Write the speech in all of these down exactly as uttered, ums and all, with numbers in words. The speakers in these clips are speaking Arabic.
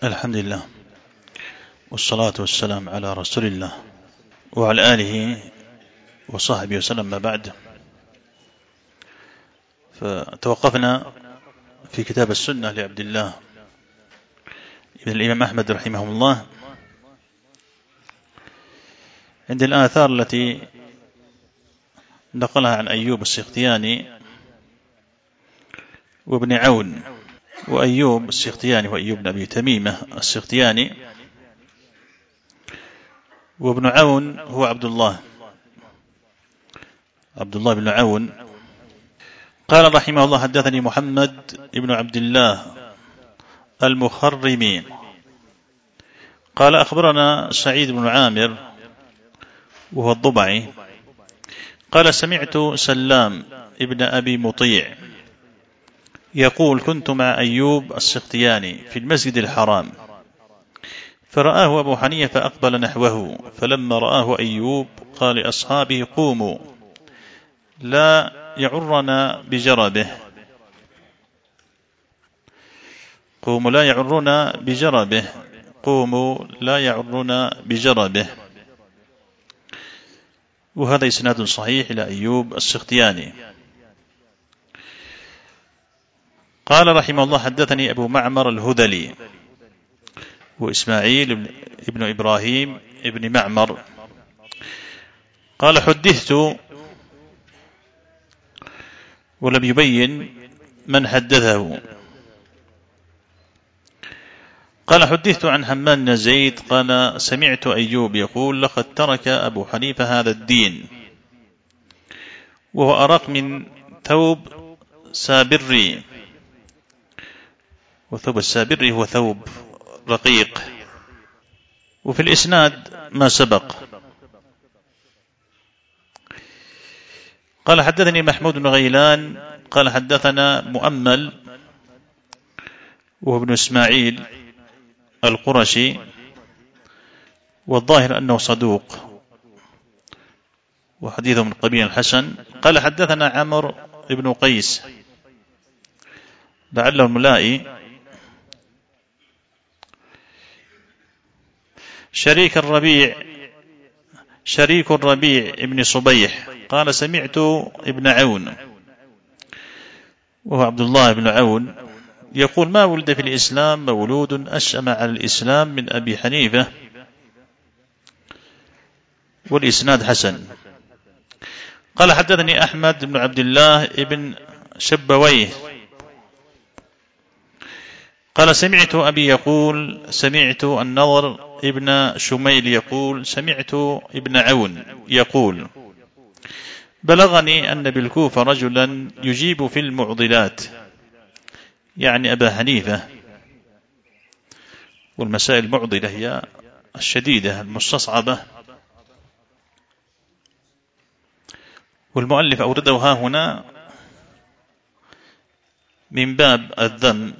الحمد لله والصلاة والسلام على رسول الله وعلى آله وصحبه وسلم. ما بعد، فتوقفنا في كتاب السنة لعبد الله ابن الإمام أحمد رحمه الله عند الآثار التي نقلها عن أيوب السختياني وابن عون. وأيوب السختياني وأيوب بن أبي تميمة السختياني، وابن عون هو عبد الله عبد الله بن عون. قال رحمه الله: حدثني محمد بن عبد الله المخرمي قال أخبرنا سعيد بن عامر وهو الضبعي قال: سمعت سلام ابن أبي مطيع يقول: كنت مع أيوب السختياني في المسجد الحرام، فرآه أبو حنيفة فأقبل نحوه، فلما رآه أيوب قال لأصحابه: قوموا لا يعرنا بجربه قوموا لا يعرنا بجربه قوموا لا يعرنا بجربه وهذا إسناد صحيح إلى أيوب السختياني. قال رحمه الله: حدثني أبو معمر الهذلي وإسماعيل ابن إبراهيم ابن معمر قال: حدثت، ولم يبين من حدثه. قال: حدثت عن حماد بن زيد قال: سمعت أيوب يقول: لقد ترك أبو حنيفة هذا الدين وهو أرق من ثوب سابري، وثوب السابري هو ثوب رقيق. وفي الإسناد ما سبق. قال: حدثني محمود بن غيلان قال: حدثنا مؤمل وهو ابن إسماعيل القرشي، والظاهر أنه صدوق وحديثه من قبيل الحسن. قال: حدثنا عمرو بن قيس لعله الملائي شريك الربيع شريك الربيع ابن صبيح قال: سمعت ابن عون وهو عبد الله بن عون يقول: ما ولد في الإسلام مولود أشأم على الإسلام من أبي حنيفة. والإسناد حسن. قال: حدثني أحمد بن عبد الله ابن شبويه قال: سمعت أبي يقول: سمعت النضر ابن شميل يقول: سمعت ابن عون يقول: بلغني أن بالكوفة رجلا يجيب في المعضلات، يعني أبا حنيفة. والمسائل المعضلة هي الشديدة المستصعبة، والمؤلف أوردها هنا من باب الذم.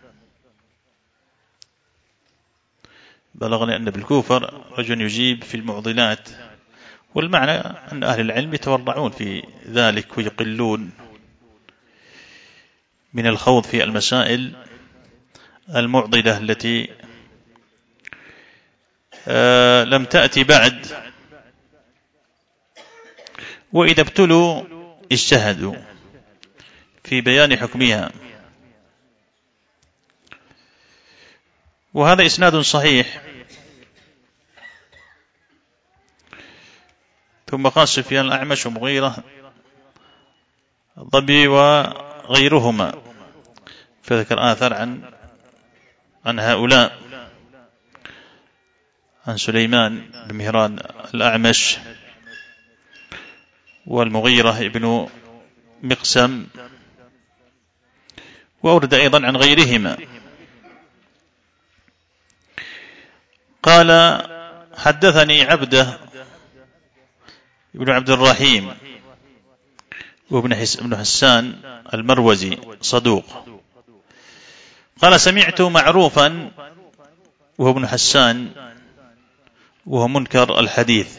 بلغني أن بالكوفة رجل يجيب في المعضلات، والمعنى أن أهل العلم يتورعون في ذلك ويقلون من الخوض في المسائل المعضلة التي آه لم تأتي بعد، وإذا ابتلوا اجتهدوا في بيان حكمها. وهذا إسناد صحيح. ثم قال سفيان الأعمش ومغيرة الضبي وغيرهما، فذكر آثار عن عن هؤلاء، عن سليمان بن مهران الأعمش والمغيرة ابن مقسم، وأورد أيضا عن غيرهما. قال: حدثني عبده ابن عبد الرحيم وابن حسان المروزي صدوق قال: سمعت معروفا وهو ابن حسان وهو منكر الحديث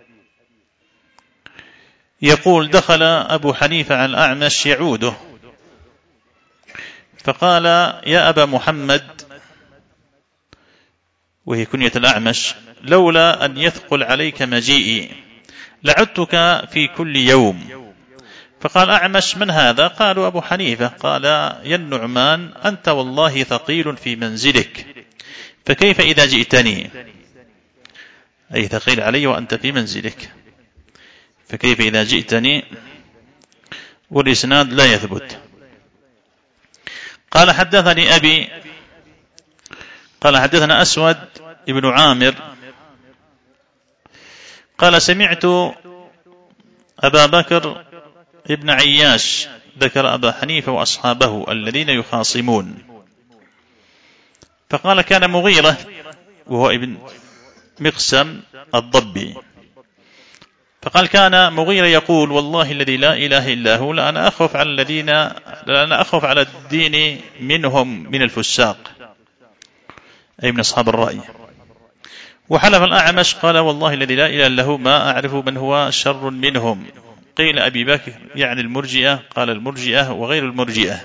يقول: دخل أبو حنيفة على الأعمش يعوده، فقال: يا أبا محمد، وهي كنية الأعمش: لولا أن يثقل عليك مجيئي لعدتك في كل يوم. فقال أعمش: من هذا؟ قالوا: أبو حنيفة. قال: يا النعمان، أنت والله ثقيل في منزلك، فكيف إذا جئتني؟ أي ثقيل علي وأنت في منزلك، فكيف إذا جئتني؟ والإسناد لا يثبت. قال: حدثني أبي قال: حدثنا أسود ابن عامر قال: سمعت أبا بكر ابن عياش ذكر أبا حنيفة وأصحابه الذين يخاصمون، فقال: كان مغيرة وهو ابن مقسم الضبي، فقال: كان مغيرة يقول: والله الذي لا إله إلا هو لأنا أخف على الذين لأنا أخف على الدين منهم من الفساق، أي من أصحاب الرأي. وحلف الأعمش قال: والله الذي لا إله إلا هو ما أعرف من هو شر منهم. قيل أبي بكر يعني المرجئة، قال: المرجئة وغير المرجئة.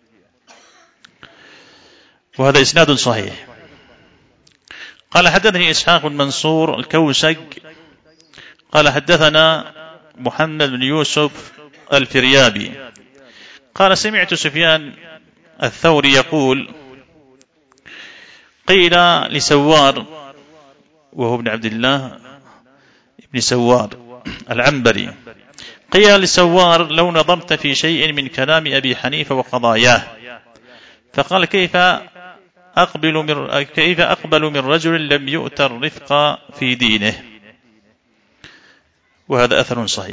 وهذا إسناد صحيح. قال: حدثني إسحاق بن منصور الكوسج قال: حدثنا محمد بن يوسف الفريابي قال: سمعت سفيان الثوري يقول: قيل لسوار وهو ابن عبد الله ابن سوار العنبري، قيل لسوار: لو نظرت في شيء من كلام أبي حنيفة وقضاياه. فقال: كيف أقبل من كيف أقبل من رجل لم يؤت الرفق في دينه. وهذا أثر صحيح.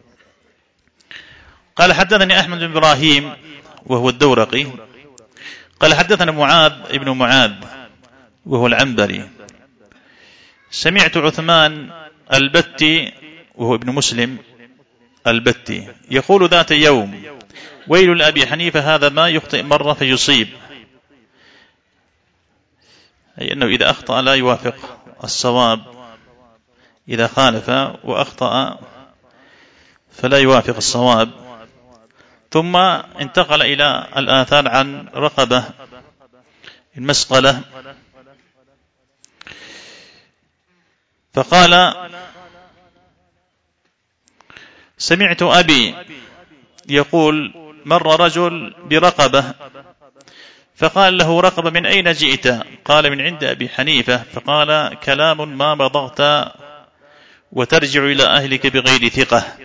قال: حدثني أحمد بن إبراهيم وهو الدورقي قال: حدثنا معاذ ابن معاذ وهو العنبري، سمعت عثمان البتي وهو ابن مسلم البتي يقول ذات يوم: ويل لأبي حنيفة، هذا ما يخطئ مرة فيصيب، أي أنه إذا أخطأ لا يوافق الصواب، إذا خالف وأخطأ فلا يوافق الصواب. ثم انتقل إلى الآثار عن رقبة المسقلة، فقال: سمعت أبي يقول: مر رجل برقبة، فقال له: رقبة من أين جئت؟ قال: من عند أبي حنيفة. فقال: كلام ما بضغت وترجع إلى أهلك بغير ثقة.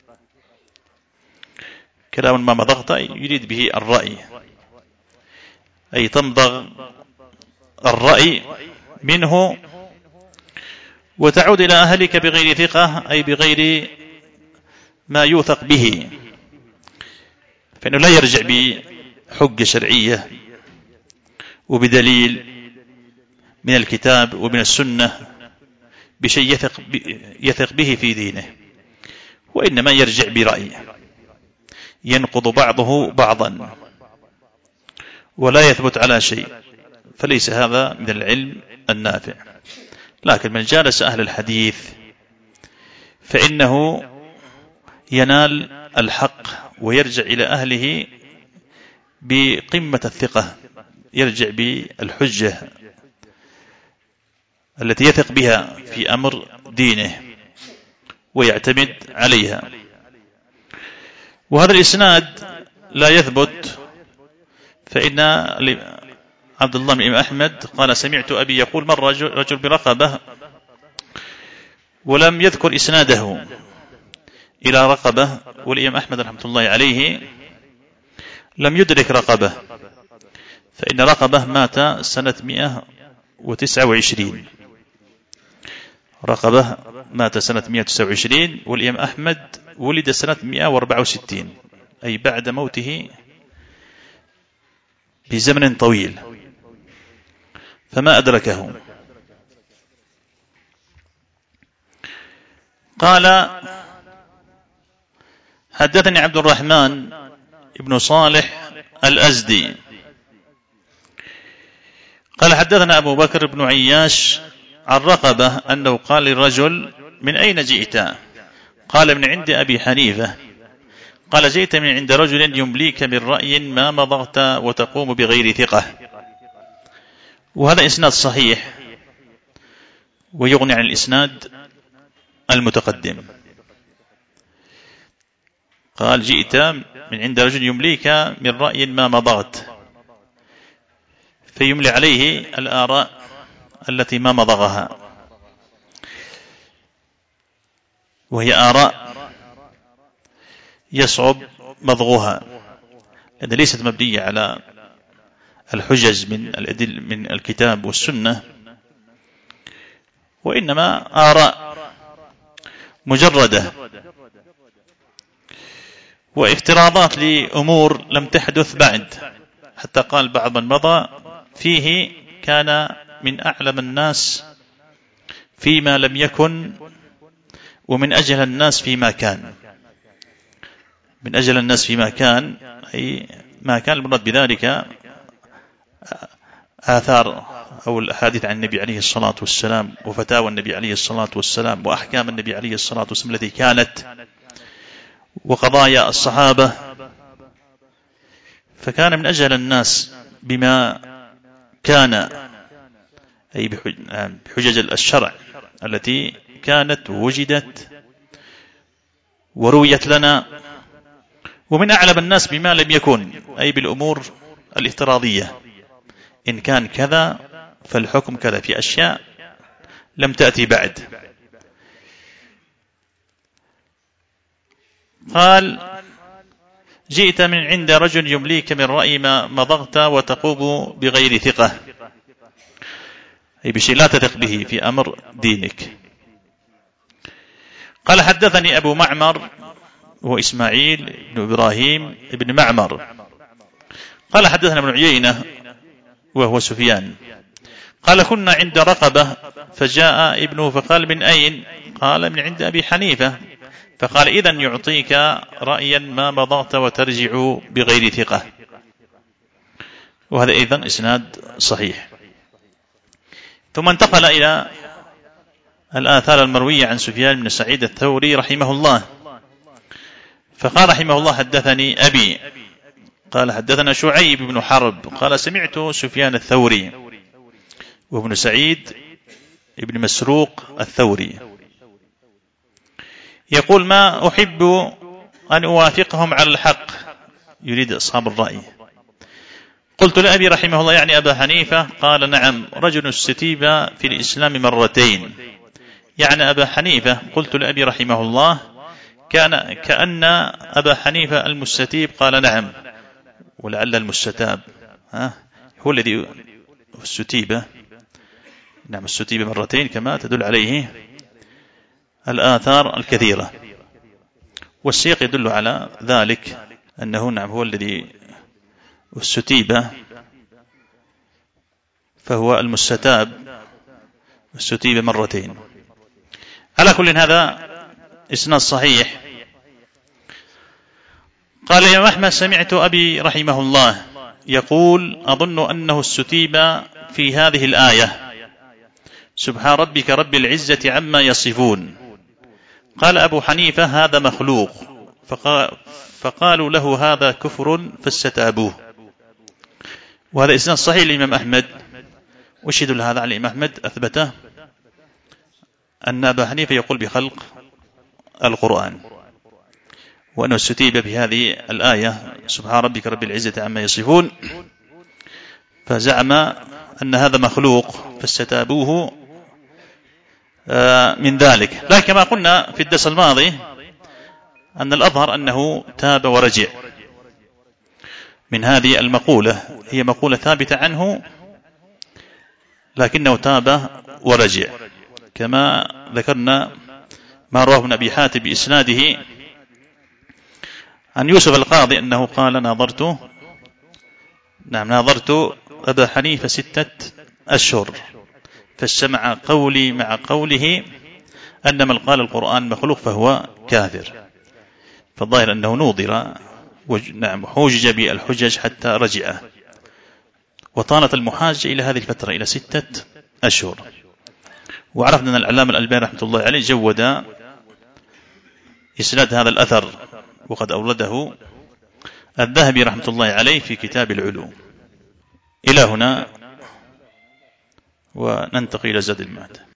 كلام ما بضغت يريد به الرأي، أي تمضغ الرأي منه وتعود إلى أهلك بغير ثقة، أي بغير ما يوثق به، فإنه لا يرجع بحجة شرعية وبدليل من الكتاب ومن السنة بشيء يثق, يثق به في دينه، وإنما يرجع برأي ينقض بعضه بعضا ولا يثبت على شيء، فليس هذا من العلم النافع. لكن من جالس أهل الحديث فإنه ينال الحق ويرجع إلى أهله بقمة الثقة، يرجع بالحجة التي يثق بها في أمر دينه ويعتمد عليها. وهذا الإسناد لا يثبت، فإن عبد الله بن أحمد قال: سمعت أبي يقول: مر رجل برقبة، ولم يذكر إسناده إلى رقبة. والإمام أحمد رحمة الله عليه لم يدرك رقبة، فإن رقبة مات سنة مئة وتسعة وعشرين، رقبة مات سنة مئة وتسعة وعشرين، والإمام أحمد ولد سنة مئة وأربعة وستين، أي بعد موته بزمن طويل، فما أدركه. قال: حدثني عبد الرحمن ابن صالح الأزدي قال: حدثنا أبو بكر بن عياش عن رقبة أنه قال للرجل: من أين جئت؟ قال: من عند أبي حنيفة. قال: جئت من عند رجل يمليك من رأي ما مضغت وتقوم بغير ثقة. وهذا إسناد صحيح، ويغني عن الإسناد المتقدم. قال جئت من عند رجل يمليك من رأي ما مضغت، فيملي عليه الآراء التي ما مضغها، وهي آراء يصعب مضغها لأنها ليست مبنية على الحجج من الأدل من الكتاب والسنة، وإنما آراء مجردة وافتراضات لأمور لم تحدث بعد. حتى قال بعض من مضى فيه كان من أعلم الناس فيما لم يكن، ومن أجهل الناس فيما كان. من أجهل الناس فيما كان أي ما كان المراد بذلك آثار أو الأحاديث عن النبي عليه الصلاة والسلام، وفتاوى النبي عليه الصلاة والسلام، وأحكام النبي عليه الصلاة والسلام التي كانت، وقضايا الصحابة. فكان من أجهل الناس بما كان، أي بحجج الشرع التي كانت ووجدت ورويت لنا، ومن أعلم الناس بما لم يكن، أي بالأمور الافتراضية، إن كان كذا فالحكم كذا في أشياء لم تأتي بعد. قال جئت من عند رجل يمليك من رأي ما مضغت وتقوم بغير ثقة، أي بشيء لا تثق به في أمر دينك. قال حدثني أبو معمر هو إسماعيل بن إبراهيم بن معمر قال حدثنا ابن عيينة وهو سفيان قال كنا عند رقبة فجاء ابنه فقال من أين؟ قال من عند أبي حنيفة. فقال إذن يعطيك رأيا ما مضغت وترجع بغير ثقة. وهذا أيضا إسناد صحيح. ثم انتقل إلى الآثار المروية عن سفيان بن سعيد الثوري رحمه الله، فقال رحمه الله حدثني أبي قال حدثنا شعيب بن حرب قال سمعت سفيان الثوري وابن سعيد ابن مسروق الثوري يقول ما أحب أن أوافقهم على الحق، يريد أصحاب الرأي. قلت لأبي رحمه الله يعني أبا حنيفة؟ قال نعم، رجل استتيب في الإسلام مرتين، يعني أبا حنيفة. قلت لأبي رحمه الله كان كأن أبا حنيفة المستتيب؟ قال نعم، ولعل المستتاب ها هو الذي استتيب. نعم، استتيب مرتين كما تدل عليه الآثار الكثيرة، والسياق يدل على ذلك أنه نعم هو الذي استتيب، فهو المستتاب استتيب مرتين. على كل هذا إسناد صحيح. قال يا أحمد سمعت أبي رحمه الله يقول أظن أنه استتيب في هذه الآية سبحان ربك رب العزة عما يصفون. قال أبو حنيفة هذا مخلوق، فقال فقالوا له هذا كفر فاستتابوه. وهذا إسناد صحيح للإمام أحمد. وشهد لهذا على الإمام أحمد أثبته أن أبا حنيفة يقول بخلق القرآن، وأنه استتيب بهذه الآية سبحان ربك رب العزة عما يصفون، فزعم أن هذا مخلوق فاستتابوه من ذلك. لكن كما قلنا في الدرس الماضي أن الأظهر أنه تاب ورجع من هذه المقولة، هي مقولة ثابتة عنه لكنه تاب ورجع، كما ذكرنا ما رواه ابن أبي حاتم بإسناده عن يوسف القاضي أنه قال ناظرت نعم ناظرت أبا حنيفة ستة أشهر فاجتمع قولي مع قوله أن من قال القرآن مخلوق فهو كافر. فالظاهر أنه نوظر نعم حوجج بالحجج حتى رجع، وطالت المحاجة إلى هذه الفترة إلى ستة أشهر. وعرفنا أن العلامة الألباني رحمة الله عليه جود إسناد هذا الأثر، وقد أورده الذهبي رحمة الله عليه في كتاب العلوم. إلى هنا وننتقل إلى زاد المعاد.